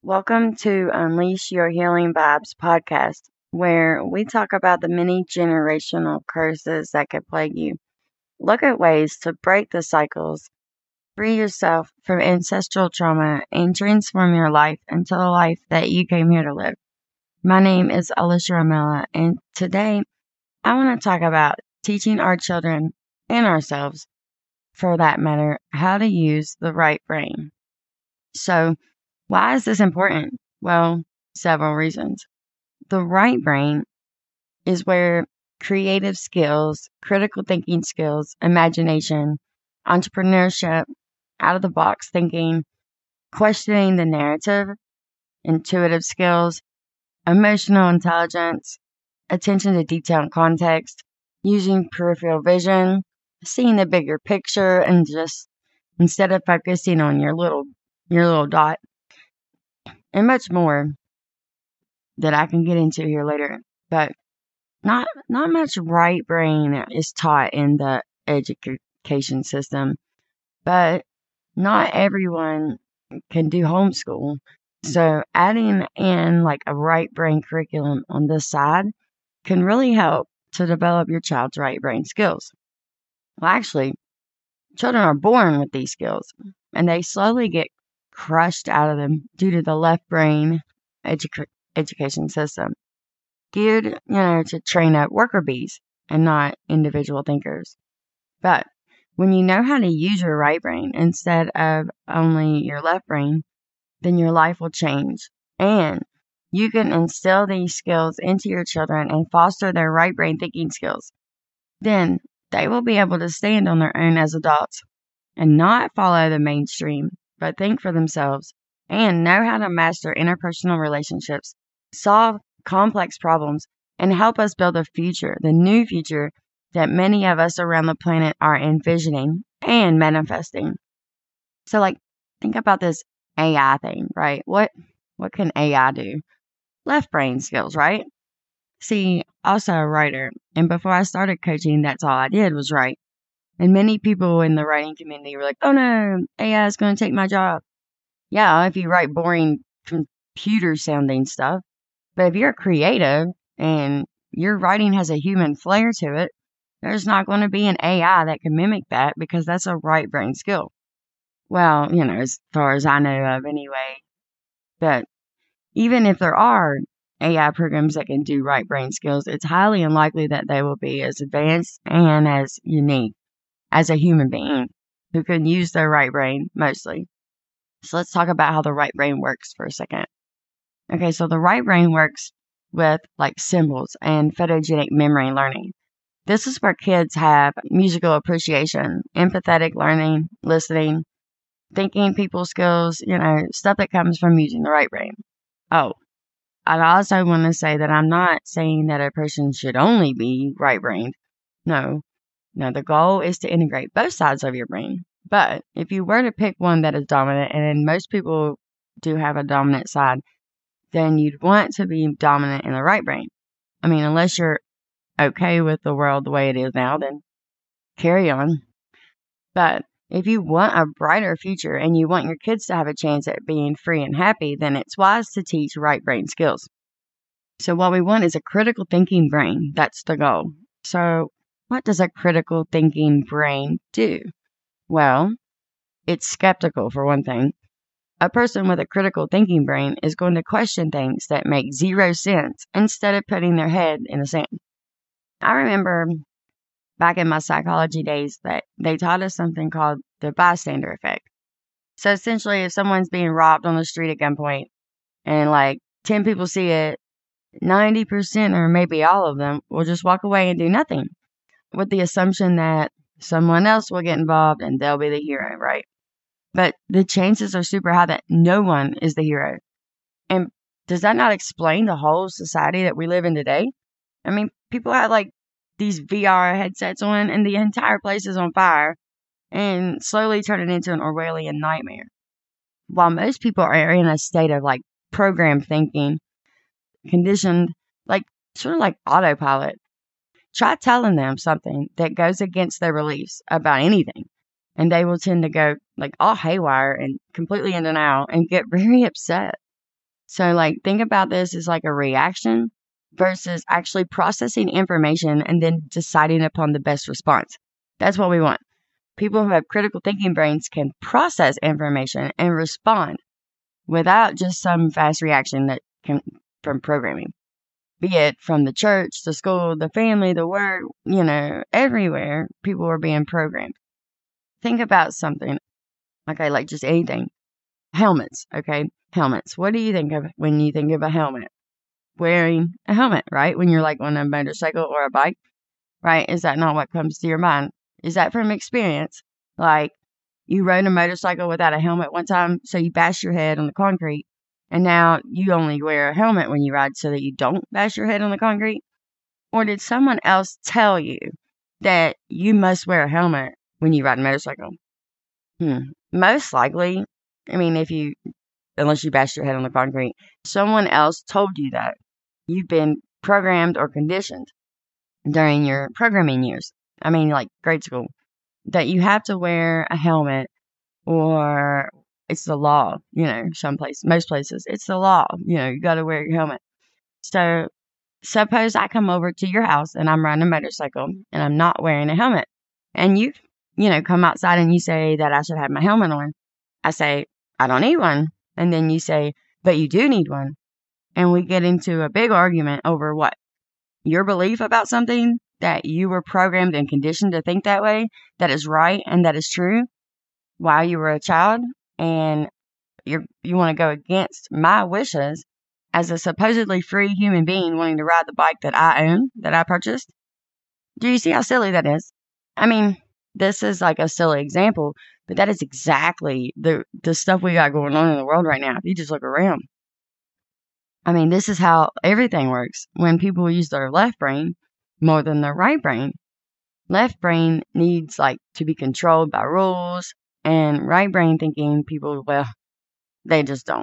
Welcome to Unleash Your Healing Vibes podcast, where we talk about the many generational curses that could plague you. Look at ways to break the cycles, free yourself from ancestral trauma, and transform your life into the life that you came here to live. My name is Alicia Ramella, and today I want to talk about teaching our children and ourselves, for that matter, how to use the right brain. So, why is this important? Well, several reasons. The right brain is where creative skills, critical thinking skills, imagination, entrepreneurship, out of the box thinking, questioning the narrative, intuitive skills, emotional intelligence, attention to detail and context, using peripheral vision, seeing the bigger picture, and just instead of focusing on your little dot, and much more that I can get into here later. But not much right brain is taught in the education system, but not everyone can do homeschool. So adding in like a right brain curriculum on this side can really help to develop your child's right brain skills. Well, actually, children are born with these skills and they slowly get crushed out of them due to the left brain education system, geared, to train up worker bees and not individual thinkers. But when you know how to use your right brain instead of only your left brain, then your life will change. And you can instill these skills into your children and foster their right brain thinking skills. Then they will be able to stand on their own as adults and not follow the mainstream, but think for themselves and know how to master interpersonal relationships, solve complex problems, and help us build a future, the new future that many of us around the planet are envisioning and manifesting. So, think about this AI thing, right? What can AI do? Left brain skills, right? See, also a writer, and before I started coaching, that's all I did was write. And many people in the writing community were like, oh no, AI is going to take my job. Yeah, if you write boring computer sounding stuff. But if you're creative and your writing has a human flair to it, there's not going to be an AI that can mimic that because that's a right brain skill. Well, as far as I know of anyway. But even if there are AI programs that can do right brain skills, it's highly unlikely that they will be as advanced and as unique as a human being who can use their right brain mostly. So let's talk about how the right brain works for a second. Okay, so the right brain works with symbols and photogenic memory learning. This is where kids have musical appreciation, empathetic learning, listening, thinking people skills, stuff that comes from using the right brain. Oh, I also want to say that I'm not saying that a person should only be right-brained. No, the goal is to integrate both sides of your brain. But if you were to pick one that is dominant, and most people do have a dominant side, then you'd want to be dominant in the right brain. I mean, unless you're okay with the world the way it is now, then carry on. But if you want a brighter future and you want your kids to have a chance at being free and happy, then it's wise to teach right brain skills. So what we want is a critical thinking brain. That's the goal. So what does a critical thinking brain do? Well, it's skeptical for one thing. A person with a critical thinking brain is going to question things that make zero sense instead of putting their head in the sand. I remember back in my psychology days that they taught us something called the bystander effect. So essentially, if someone's being robbed on the street at gunpoint and 10 people see it, 90% or maybe all of them will just walk away and do nothing with the assumption that someone else will get involved and they'll be the hero, right? But the chances are super high that no one is the hero. And does that not explain the whole society that we live in today? I mean, people have these VR headsets on and the entire place is on fire and slowly turning into an Orwellian nightmare. While most people are in a state of program thinking, conditioned, sort of like autopilot, try telling them something that goes against their beliefs about anything. And they will tend to go all haywire and completely in denial and get very upset. So, like, think about this as like a reaction versus actually processing information and then deciding upon the best response. That's what we want. People who have critical thinking brains can process information and respond without just some fast reaction that can from programming, be it from the church, the school, the family, the work, everywhere people are being programmed. Think about something, okay, like just anything. Helmets, okay? Helmets. What do you think of when you think of a helmet? Wearing a helmet, right? When you're like on a motorcycle or a bike, right? Is that not what comes to your mind? Is that from experience? Like, you rode a motorcycle without a helmet one time, so you bashed your head on the concrete, and now you only wear a helmet when you ride so that you don't bash your head on the concrete? Or did someone else tell you that you must wear a helmet when you ride a motorcycle? Most likely, I mean, unless you bashed your head on the concrete, someone else told you that. You've been programmed or conditioned during your programming years. I mean, like grade school, that you have to wear a helmet, or it's the law, most places, it's the law, you got to wear your helmet. So suppose I come over to your house and I'm riding a motorcycle and I'm not wearing a helmet, and you come outside and you say that I should have my helmet on. I say, I don't need one. And then you say, but you do need one. And we get into a big argument over what? Your belief about something that you were programmed and conditioned to think that way, that is right and that is true while you were a child, and you want to go against my wishes as a supposedly free human being wanting to ride the bike that I own, that I purchased. Do you see how silly that is? I mean, this is like a silly example, but that is exactly the stuff we got going on in the world right now. If you just look around. I mean, this is how everything works when people use their left brain more than their right brain. Left brain needs to be controlled by rules, and right brain thinking people, well, they just don't.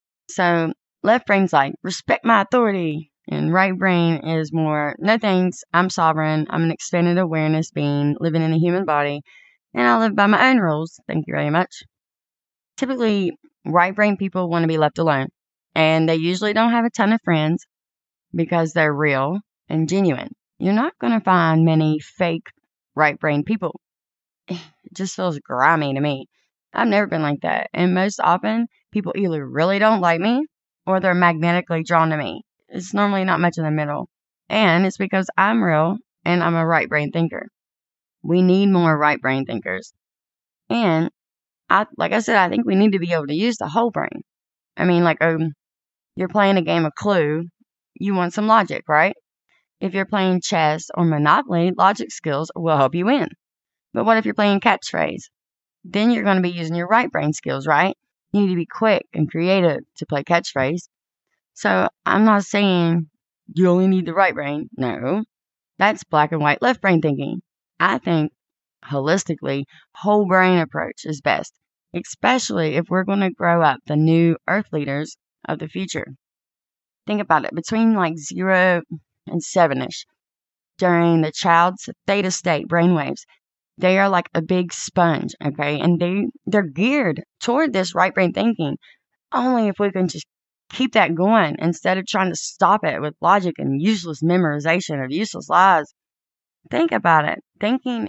So left brain's like, respect my authority, and right brain is more, no thanks, I'm sovereign, I'm an expanded awareness being living in a human body, and I live by my own rules, thank you very much. Typically, right brain people want to be left alone, and they usually don't have a ton of friends because they're real and genuine. You're not going to find many fake right brain people. It just feels grimy to me. I've never been like that, and most often, people either really don't like me or they're magnetically drawn to me. It's normally not much in the middle, and it's because I'm real and I'm a right brain thinker. We need more right brain thinkers, and like I said, I think we need to be able to use the whole brain. I mean, you're playing a game of Clue, you want some logic, right? If you're playing chess or Monopoly, logic skills will help you win. But what if you're playing catchphrase? Then you're going to be using your right brain skills, right? You need to be quick and creative to play catchphrase. So I'm not saying you only need the right brain. No, that's black and white left brain thinking. I think holistically, whole brain approach is best, especially if we're going to grow up the new earth leaders of the future. Think about it, between 0 and 7-ish, during the child's theta state brainwaves, they are like a big sponge, okay? And they're geared toward this right brain thinking. Only if we can just keep that going instead of trying to stop it with logic and useless memorization of useless lies. Think about it. Thinking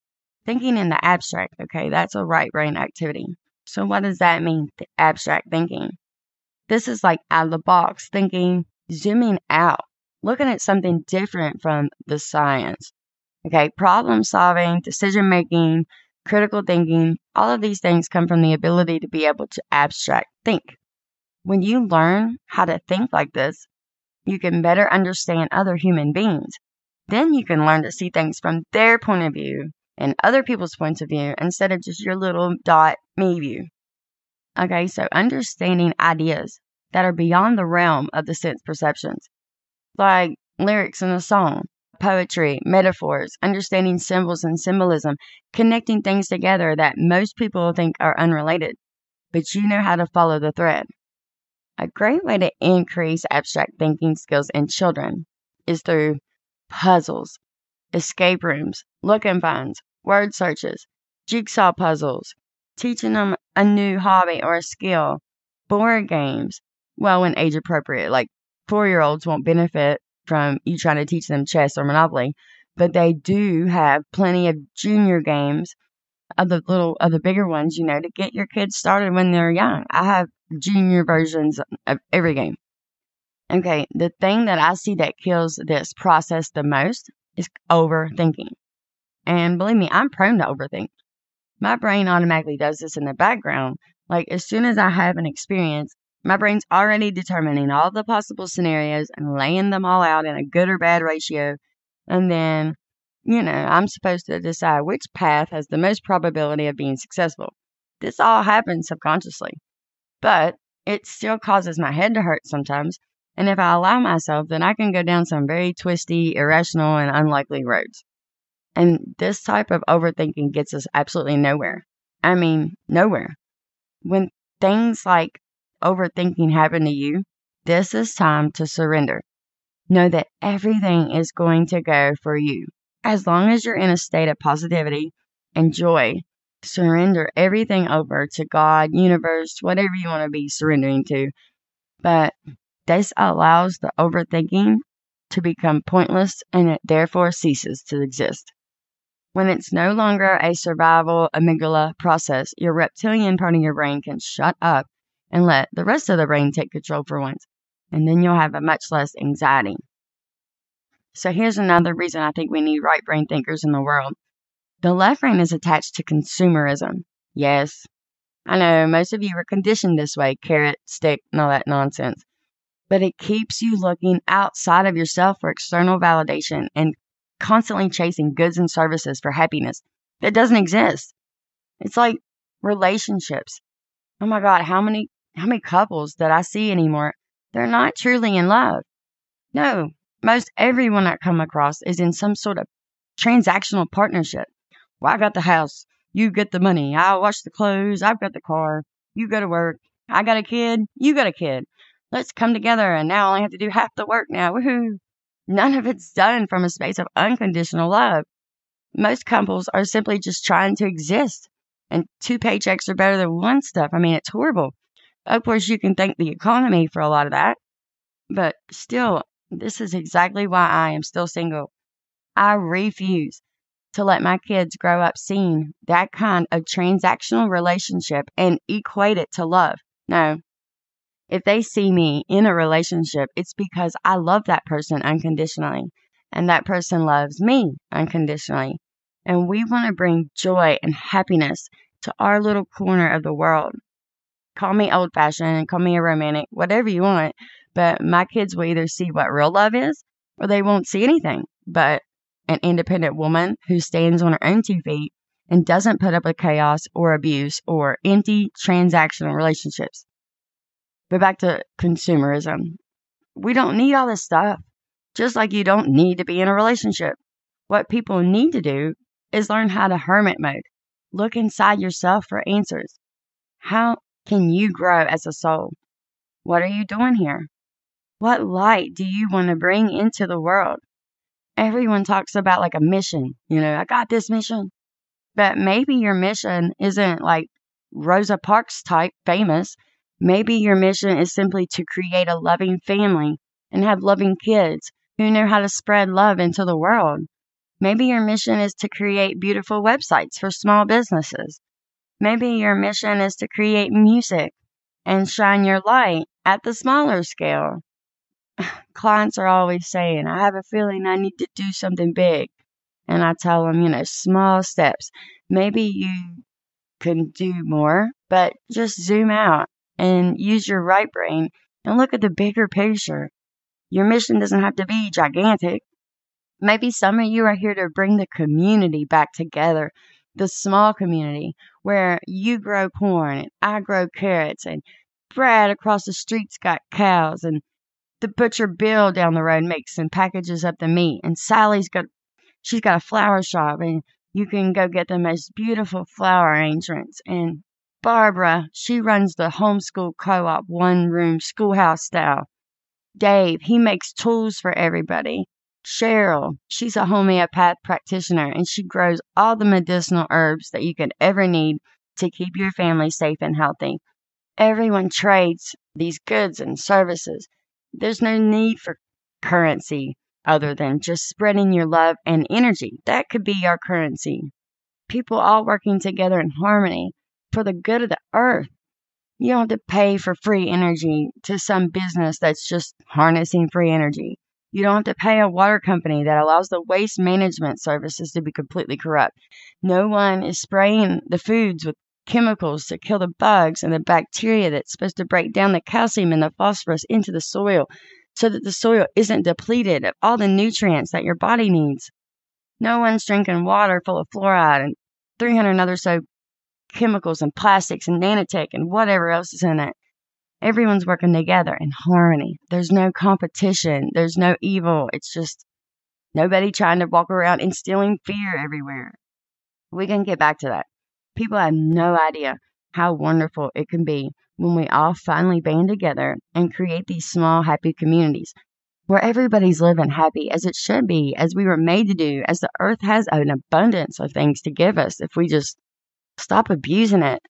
in the abstract, okay? That's a right brain activity. So what does that mean, the abstract thinking? This is out of the box thinking, zooming out, looking at something different from the science. Okay, problem solving, decision making, critical thinking, all of these things come from the ability to be able to abstract think. When you learn how to think like this, you can better understand other human beings. Then you can learn to see things from their point of view and other people's points of view instead of just your little dot me view. Okay, so understanding ideas that are beyond the realm of the sense perceptions, like lyrics in a song, poetry, metaphors, understanding symbols and symbolism, connecting things together that most people think are unrelated, but you know how to follow the thread. A great way to increase abstract thinking skills in children is through puzzles, escape rooms, look and finds, word searches, jigsaw puzzles, teaching them a new hobby or a skill, board games, Well, when age appropriate, like 4-year-olds won't benefit from you trying to teach them chess or Monopoly, but they do have plenty of junior games of the bigger ones, to get your kids started when they're young. I have junior versions of every game. Okay, the thing that I see that kills this process the most is overthinking. And believe me, I'm prone to overthink. My brain automatically does this in the background. Like, as soon as I have an experience, my brain's already determining all the possible scenarios and laying them all out in a good or bad ratio. And then, I'm supposed to decide which path has the most probability of being successful. This all happens subconsciously, but it still causes my head to hurt sometimes. And if I allow myself, then I can go down some very twisty, irrational, and unlikely roads. And this type of overthinking gets us absolutely nowhere. I mean, nowhere. When things like overthinking happen to you, this is time to surrender. Know that everything is going to go for you. As long as you're in a state of positivity and joy, surrender everything over to God, universe, whatever you want to be surrendering to. But this allows the overthinking to become pointless, and it therefore ceases to exist. When it's no longer a survival amygdala process, your reptilian part of your brain can shut up and let the rest of the brain take control for once, and then you'll have a much less anxiety. So here's another reason I think we need right brain thinkers in the world. The left brain is attached to consumerism. Yes, I know most of you were conditioned this way, carrot, stick, and all that nonsense. But it keeps you looking outside of yourself for external validation and constantly chasing goods and services for happiness that doesn't exist. It's like relationships. Oh my God, how many couples that I see anymore, they're not truly in love. No, most everyone I come across is in some sort of transactional partnership. Well, I got the house, you get the money, I wash the clothes, I've got the car, you go to work, I got a kid, you got a kid. Let's come together, and now I only have to do half the work now. Woohoo! None of it's done from a space of unconditional love. Most couples are simply just trying to exist, and 2 paychecks are better than one stuff. I mean, it's horrible. Of course, you can thank the economy for a lot of that, but still, this is exactly why I am still single. I refuse to let my kids grow up seeing that kind of transactional relationship and equate it to love. No. If they see me in a relationship, it's because I love that person unconditionally, and that person loves me unconditionally. And we want to bring joy and happiness to our little corner of the world. Call me old-fashioned, call me a romantic, whatever you want, but my kids will either see what real love is, or they won't see anything but an independent woman who stands on her own 2 feet and doesn't put up with chaos or abuse or empty transactional relationships. But back to consumerism. We don't need all this stuff. Just like you don't need to be in a relationship. What people need to do is learn how to hermit mode. Look inside yourself for answers. How can you grow as a soul? What are you doing here? What light do you want to bring into the world? Everyone talks about like a mission. I got this mission. But maybe your mission isn't like Rosa Parks type famous. Maybe your mission is simply to create a loving family and have loving kids who know how to spread love into the world. Maybe your mission is to create beautiful websites for small businesses. Maybe your mission is to create music and shine your light at the smaller scale. Clients are always saying, I have a feeling I need to do something big. And I tell them, small steps. Maybe you can do more, but just zoom out and use your right brain and look at the bigger picture. Your mission doesn't have to be gigantic. Maybe some of you are here to bring the community back together, the small community where you grow corn and I grow carrots and Brad across the street's got cows and the butcher Bill down the road makes and packages up the meat and she's got a flower shop and you can go get the most beautiful flower arrangements. And Barbara, she runs the homeschool co-op 1-room schoolhouse style. Dave, he makes tools for everybody. Cheryl, she's a homeopath practitioner and she grows all the medicinal herbs that you could ever need to keep your family safe and healthy. Everyone trades these goods and services. There's no need for currency other than just spreading your love and energy. That could be our currency. People all working together in harmony for the good of the earth. You don't have to pay for free energy to some business that's just harnessing free energy. You don't have to pay a water company that allows the waste management services to be completely corrupt. No one is spraying the foods with chemicals to kill the bugs and the bacteria that's supposed to break down the calcium and the phosphorus into the soil so that the soil isn't depleted of all the nutrients that your body needs. No one's drinking water full of fluoride and 300 other so chemicals and plastics and nanotech and whatever else is in it. Everyone's working together in harmony. There's no competition. There's no evil. It's just nobody trying to walk around instilling fear everywhere. We can get back to that. People have no idea how wonderful it can be when we all finally band together and create these small, happy communities where everybody's living happy as it should be, as we were made to do, as the earth has an abundance of things to give us if we just stop abusing it.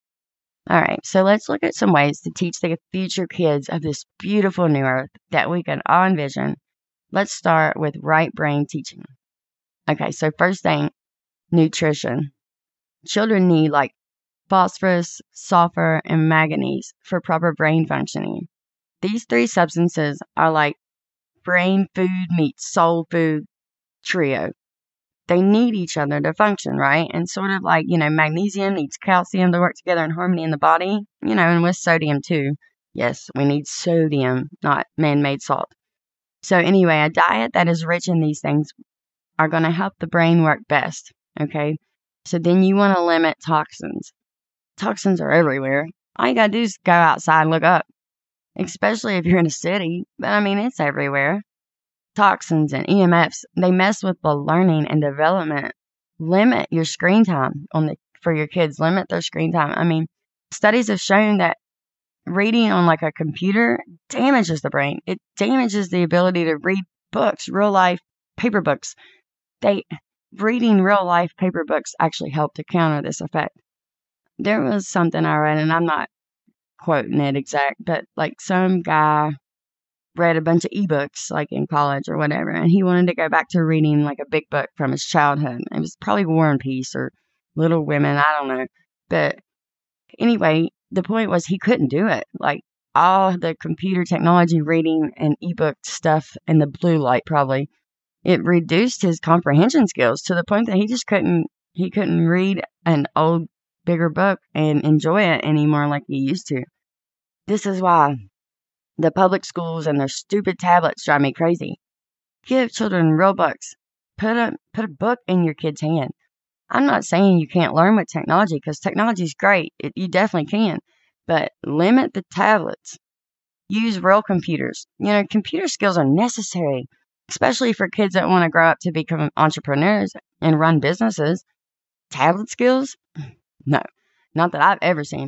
All right, so let's look at some ways to teach the future kids of this beautiful new earth that we can all envision. Let's start with right brain teaching. Okay, so first thing, nutrition. Children need like phosphorus, sulfur, and manganese for proper brain functioning. These three substances are like brain food meets soul food trio. They need each other to function, right? And sort of like, magnesium needs calcium to work together in harmony in the body, and with sodium too. Yes, we need sodium, not man-made salt. So anyway, a diet that is rich in these things are going to help the brain work best, okay? So then you want to limit toxins. Toxins are everywhere. All you got to do is go outside and look up, especially if you're in a city. But it's everywhere. Toxins and EMFs, they mess with the learning and development. Limit your screen time for your kids. Limit their screen time. Studies have shown that reading on like a computer damages the brain. It damages the ability to read books, real life paper books. Reading real life paper books actually help to counter this effect. There was something I read, and I'm not quoting it exact, but like some guy read a bunch of ebooks like in college or whatever, and he wanted to go back to reading like a big book from his childhood. It was probably War and Peace or Little Women, I don't know. But anyway, the point was he couldn't do it. Like all the computer technology reading and ebook stuff and the blue light probably, it reduced his comprehension skills to the point that he couldn't read an old bigger book and enjoy it anymore like he used to. This is why the public schools and their stupid tablets drive me crazy. Give children real books. Put a book in your kid's hand. I'm not saying you can't learn with technology because technology is great. You definitely can. But limit the tablets. Use real computers. Computer skills are necessary, especially for kids that want to grow up to become entrepreneurs and run businesses. Tablet skills? No, not that I've ever seen.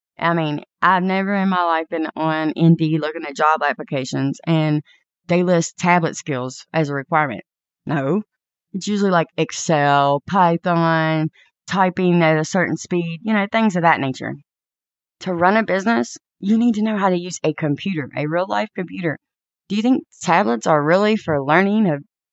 I've never in my life been on Indeed looking at job applications and they list tablet skills as a requirement. No, it's usually like Excel, Python, typing at a certain speed, things of that nature. To run a business, you need to know how to use a computer, a real life computer. Do you think tablets are really for learning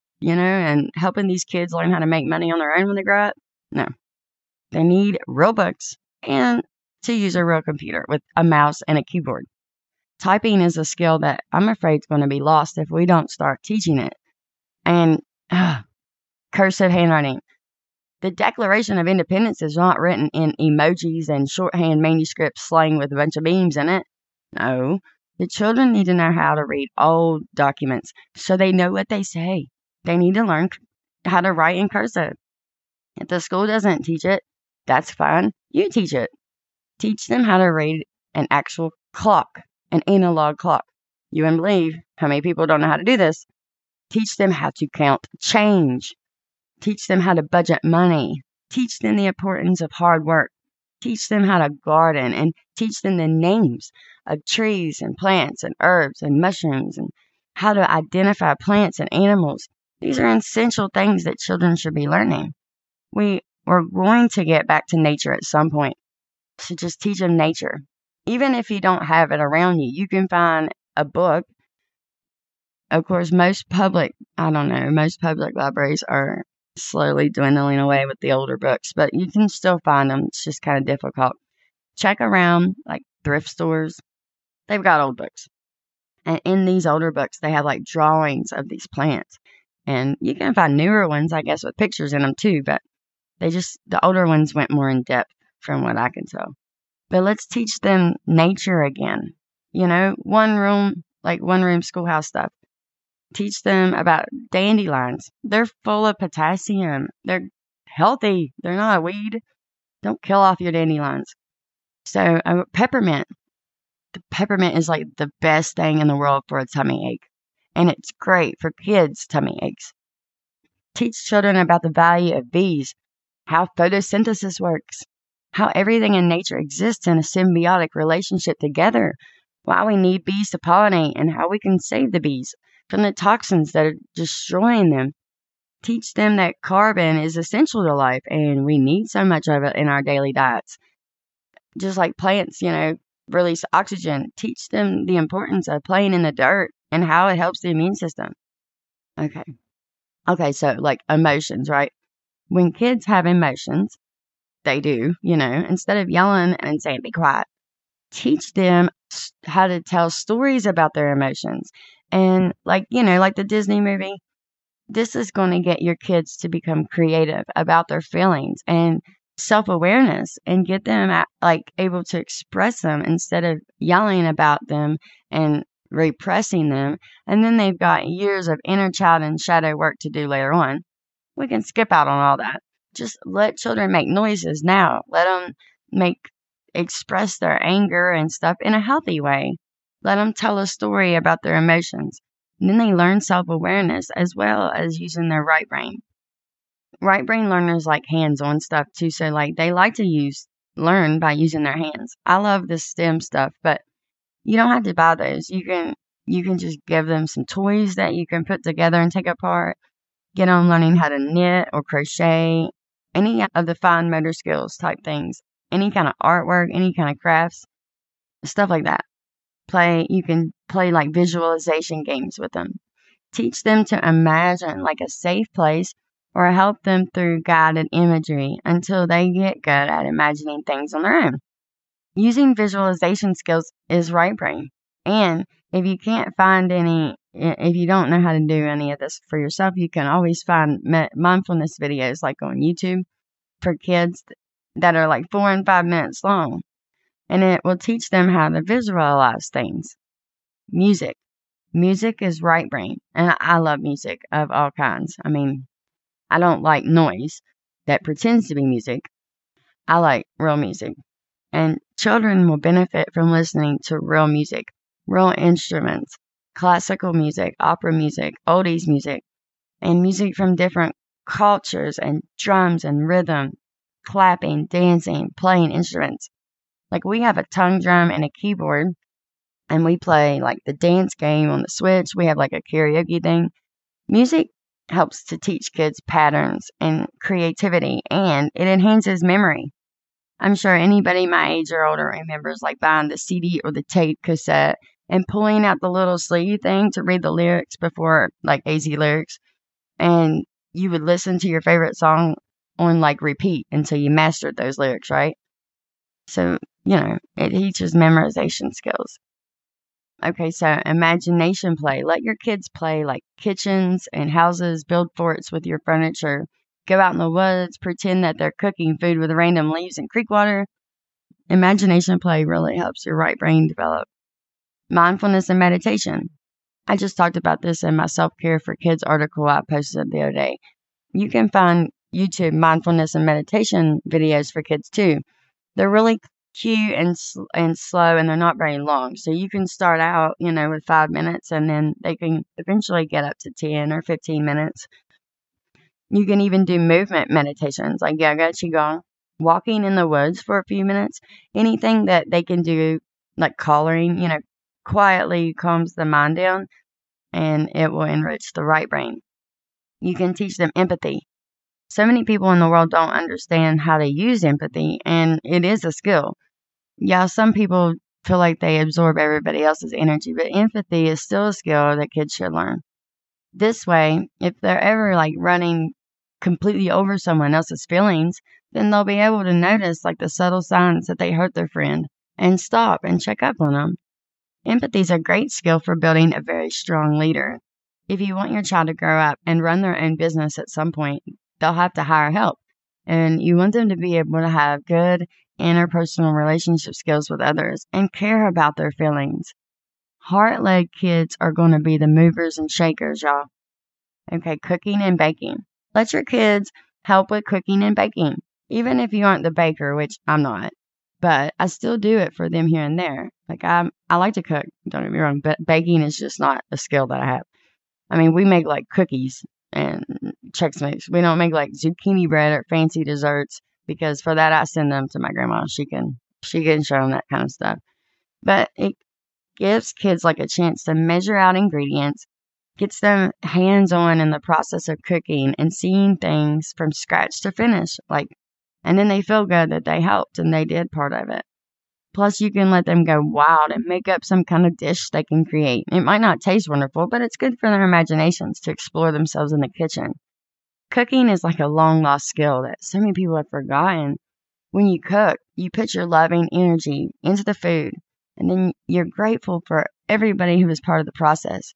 and helping these kids learn how to make money on their own when they grow up? No. They need real books and to use a real computer with a mouse and a keyboard. Typing is a skill that I'm afraid is going to be lost if we don't start teaching it. And cursive handwriting. The Declaration of Independence is not written in emojis and shorthand manuscript slang with a bunch of memes in it. No, the children need to know how to read old documents so they know what they say. They need to learn how to write in cursive. If the school doesn't teach it, that's fine. You teach it. Teach them how to read an actual clock, an analog clock. You wouldn't believe how many people don't know how to do this. Teach them how to count change. Teach them how to budget money. Teach them the importance of hard work. Teach them how to garden and teach them the names of trees and plants and herbs and mushrooms and how to identify plants and animals. These are essential things that children should be learning. We are going to get back to nature at some point. So just teach them nature. Even if you don't have it around you, you can find a book. Of course, most public libraries are slowly dwindling away with the older books, but you can still find them. It's just kind of difficult. Check around like thrift stores. They've got old books. And in these older books, they have like drawings of these plants. And you can find newer ones, I guess, with pictures in them too, but the older ones went more in depth from what I can tell. But let's teach them nature again. One room schoolhouse stuff. Teach them about dandelions. They're full of potassium. They're healthy. They're not a weed. Don't kill off your dandelions. So peppermint. The peppermint is like the best thing in the world for a tummy ache. And it's great for kids' tummy aches. Teach children about the value of bees, how photosynthesis works, how everything in nature exists in a symbiotic relationship together, why we need bees to pollinate, and how we can save the bees from the toxins that are destroying them. Teach them that carbon is essential to life and we need so much of it in our daily diets. Just like plants, release oxygen. Teach them the importance of playing in the dirt and how it helps the immune system. Okay, so like emotions, right? When kids have emotions, they do, instead of yelling and saying, be quiet, teach them how to tell stories about their emotions. And like the Disney movie, this is going to get your kids to become creative about their feelings and self-awareness and get them able to express them instead of yelling about them and repressing them. And then they've got years of inner child and shadow work to do later on. We can skip out on all that. Just let children make noises now. Let them express their anger and stuff in a healthy way. Let them tell a story about their emotions. And then they learn self-awareness as well as using their right brain. Right brain learners like hands-on stuff too. So they like to learn by using their hands. I love this STEM stuff, but you don't have to buy those. You can just give them some toys that you can put together and take apart. Get them learning how to knit or crochet, any of the fine motor skills type things, any kind of artwork, any kind of crafts, stuff like that. You can play like visualization games with them. Teach them to imagine like a safe place or help them through guided imagery until they get good at imagining things on their own. Using visualization skills is right brain. And if you can't find if you don't know how to do any of this for yourself, you can always find mindfulness videos like on YouTube for kids that are like 4 and 5 minutes long. And it will teach them how to visualize things. Music. Music is right brain. And I love music of all kinds. I mean, I don't like noise that pretends to be music. I like real music. And children will benefit from listening to real music, real instruments, classical music, opera music, oldies music, and music from different cultures and drums and rhythm, clapping, dancing, playing instruments. Like we have a tongue drum and a keyboard, and we play like the dance game on the Switch. We have like a karaoke thing. Music helps to teach kids patterns and creativity, and it enhances memory. I'm sure anybody my age or older remembers like buying the CD or the tape cassette and pulling out the little sleeve thing to read the lyrics before like AZ lyrics. And you would listen to your favorite song on like repeat until you mastered those lyrics, right? So, it teaches memorization skills. Okay, so imagination play. Let your kids play like kitchens and houses, build forts with your furniture. Go out in the woods, pretend that they're cooking food with random leaves and creek water. Imagination play really helps your right brain develop. Mindfulness and meditation. I just talked about this in my self-care for kids article I posted the other day. You can find YouTube mindfulness and meditation videos for kids too. They're really cute and slow, and they're not very long. So you can start out, with 5 minutes, and then they can eventually get up to 10 or 15 minutes. You can even do movement meditations like yoga, qigong, walking in the woods for a few minutes. Anything that they can do, like coloring, quietly calms the mind down, and it will enrich the right brain. You can teach them empathy. So many people in the world don't understand how to use empathy, and it is a skill. Yeah, some people feel like they absorb everybody else's energy. But empathy is still a skill that kids should learn. This way, if they're ever like running completely over someone else's feelings, then they'll be able to notice like the subtle signs that they hurt their friend and stop and check up on them. Empathy is a great skill for building a very strong leader. If you want your child to grow up and run their own business at some point, they'll have to hire help. And you want them to be able to have good interpersonal relationship skills with others and care about their feelings. Heart-led kids are going to be the movers and shakers, y'all. Okay, cooking and baking. Let your kids help with cooking and baking, even if you aren't the baker, which I'm not. But I still do it for them here and there. Like I like to cook, don't get me wrong, but baking is just not a skill that I have. I mean, we make like cookies and Chex Mix. We don't make like zucchini bread or fancy desserts because for that I send them to my grandma. She can show them that kind of stuff. But it gives kids like a chance to measure out ingredients, gets them hands-on in the process of cooking and seeing things from scratch to finish. And then they feel good that they helped and they did part of it. Plus, you can let them go wild and make up some kind of dish they can create. It might not taste wonderful, but it's good for their imaginations to explore themselves in the kitchen. Cooking is like a long-lost skill that so many people have forgotten. When you cook, you put your loving energy into the food, and then you're grateful for everybody who was part of the process.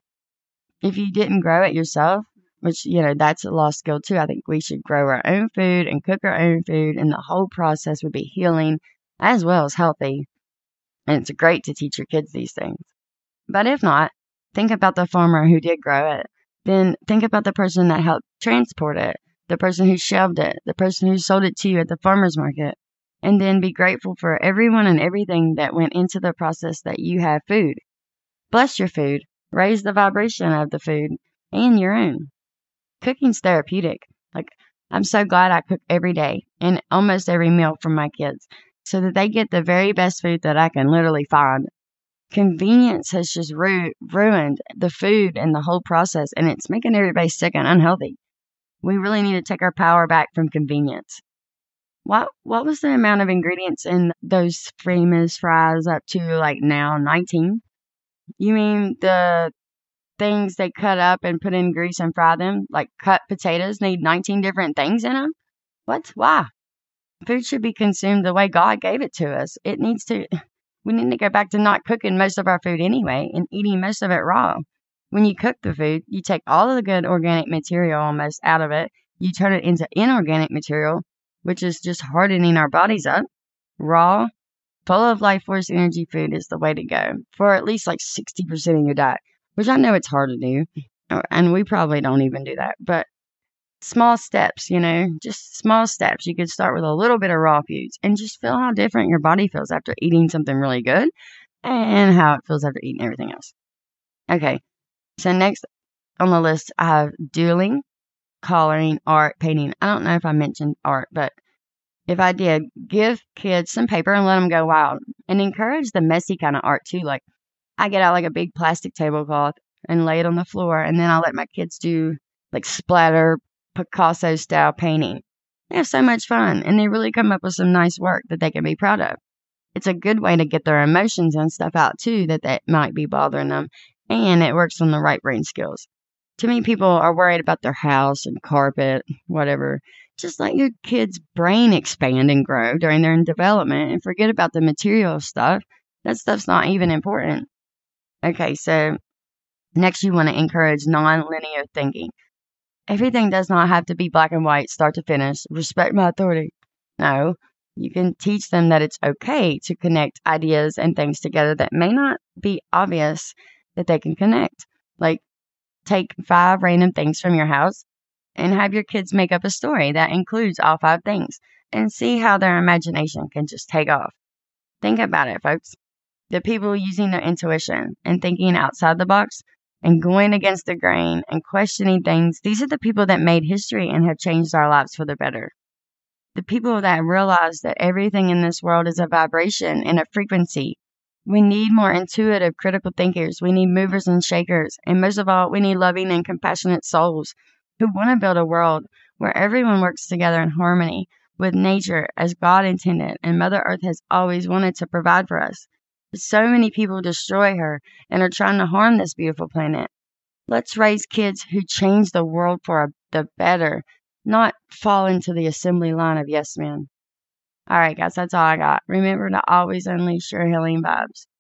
If you didn't grow it yourself, which, that's a lost skill too. I think we should grow our own food and cook our own food, and the whole process would be healing as well as healthy. And it's great to teach your kids these things. But if not, think about the farmer who did grow it. Then think about the person that helped transport it, the person who shelved it, the person who sold it to you at the farmer's market. And then be grateful for everyone and everything that went into the process that you have food. Bless your food. Raise the vibration of the food and your own. Cooking's therapeutic. I'm so glad I cook every day and almost every meal for my kids so that they get the very best food that I can literally find. Convenience has just ruined the food and the whole process, and it's making everybody sick and unhealthy. We really need to take our power back from convenience. What was the amount of ingredients in those famous fries up to now 19? You mean the things they cut up and put in grease and fry them? Like cut potatoes need 19 different things in them? What? Why? Food should be consumed the way God gave it to us. We need to go back to not cooking most of our food anyway and eating most of it raw. When you cook the food, you take all of the good organic material almost out of it. You turn it into inorganic material, which is just hardening our bodies up. Raw, full of life force energy food is the way to go for at least 60% of your diet, which I know it's hard to do. And we probably don't even do that. But small steps, just small steps. You could start with a little bit of raw foods and just feel how different your body feels after eating something really good and how it feels after eating everything else. Okay, so next on the list, I have doodling, coloring, art, painting. I don't know if I mentioned art, but if I did, give kids some paper and let them go wild and encourage the messy kind of art too. I get out a big plastic tablecloth and lay it on the floor, and then I let my kids do splatter Picasso style painting. They have so much fun and they really come up with some nice work that they can be proud of. It's a good way to get their emotions and stuff out too that might be bothering them, and it works on the right brain skills. Too many people are worried about their house and carpet, whatever. Just let your kids' brain expand and grow during their development and forget about the material stuff. That stuff's not even important. Okay, so next you want to encourage non-linear thinking. Everything does not have to be black and white, start to finish. Respect my authority. No, you can teach them that it's okay to connect ideas and things together that may not be obvious that they can connect. Take 5 random things from your house and have your kids make up a story that includes all 5 things and see how their imagination can just take off. Think about it, folks. The people using their intuition and thinking outside the box and going against the grain and questioning things, these are the people that made history and have changed our lives for the better. The people that realize that everything in this world is a vibration and a frequency. We need more intuitive, critical thinkers. We need movers and shakers. And most of all, we need loving and compassionate souls who want to build a world where everyone works together in harmony with nature as God intended and Mother Earth has always wanted to provide for us. So many people destroy her and are trying to harm this beautiful planet. Let's raise kids who change the world for the better, not fall into the assembly line of yes men. All right, guys, that's all I got. Remember to always unleash your healing vibes.